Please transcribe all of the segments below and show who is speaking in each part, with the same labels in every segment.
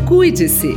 Speaker 1: Cuide-se.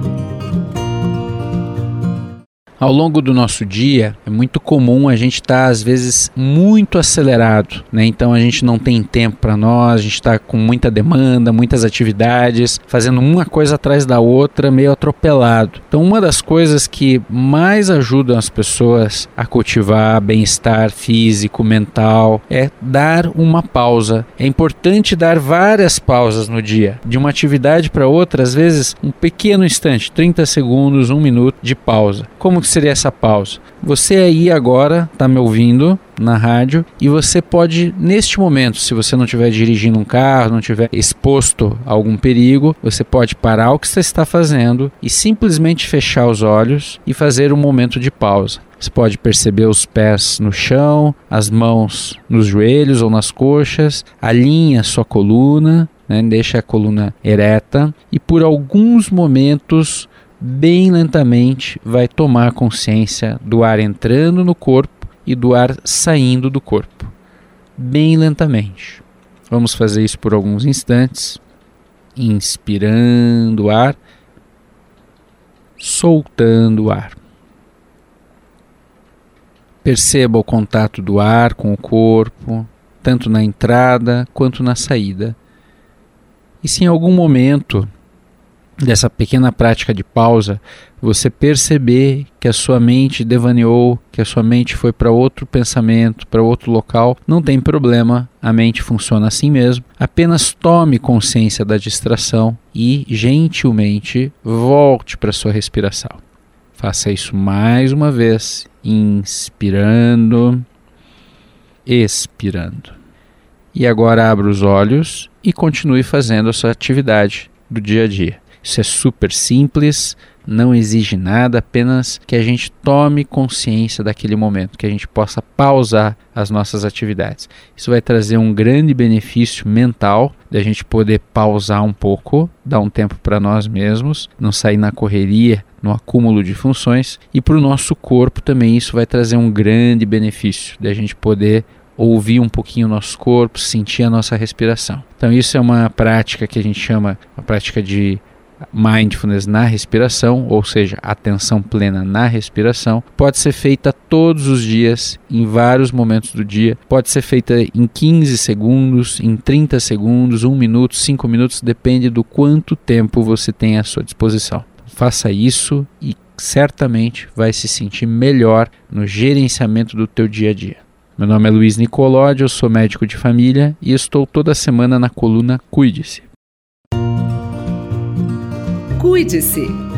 Speaker 2: Ao longo do nosso dia, é muito comum a gente estar, às vezes, muito acelerado, né? Então a gente não tem tempo para nós, a gente está com muita demanda, muitas atividades, fazendo uma coisa atrás da outra, meio atropelado. Então uma das coisas que mais ajudam as pessoas a cultivar bem-estar físico, mental, é dar uma pausa. É importante dar várias pausas no dia, de uma atividade para outra, às vezes um pequeno instante, 30 segundos, 1 minuto de pausa. Como que seria essa pausa? Você aí agora está me ouvindo na rádio e você pode, neste momento, se você não estiver dirigindo um carro, não estiver exposto a algum perigo, você pode parar o que você está fazendo e simplesmente fechar os olhos e fazer um momento de pausa. Você pode perceber os pés no chão, as mãos nos joelhos ou nas coxas, alinha a sua coluna, né? Deixa a coluna ereta e por alguns momentos bem lentamente vai tomar consciência do ar entrando no corpo e do ar saindo do corpo. Bem lentamente. Vamos fazer isso por alguns instantes. Inspirando o ar, soltando o ar. Perceba o contato do ar com o corpo, tanto na entrada quanto na saída. E se em algum momento dessa pequena prática de pausa, você perceber que a sua mente devaneou, que a sua mente foi para outro pensamento, para outro local, não tem problema, a mente funciona assim mesmo. Apenas tome consciência da distração e, gentilmente, volte para a sua respiração. Faça isso mais uma vez, inspirando, expirando. E agora abra os olhos e continue fazendo a sua atividade do dia a dia. Isso é super simples, não exige nada, apenas que a gente tome consciência daquele momento, que a gente possa pausar as nossas atividades. Isso vai trazer um grande benefício mental, da gente poder pausar um pouco, dar um tempo para nós mesmos, não sair na correria, no acúmulo de funções, e para o nosso corpo também isso vai trazer um grande benefício, da gente poder ouvir um pouquinho o nosso corpo, sentir a nossa respiração. Então isso é uma prática que a gente chama, uma prática de mindfulness na respiração, ou seja, atenção plena na respiração. Pode ser feita todos os dias, em vários momentos do dia. Pode ser feita em 15 segundos, em 30 segundos, 1 minuto, 5 minutos, depende do quanto tempo você tem à sua disposição. Faça isso e certamente vai se sentir melhor no gerenciamento do teu dia a dia. Meu nome é Luiz Nicolodi, eu sou médico de família e estou toda semana na coluna Cuide-se.
Speaker 1: Cuide-se.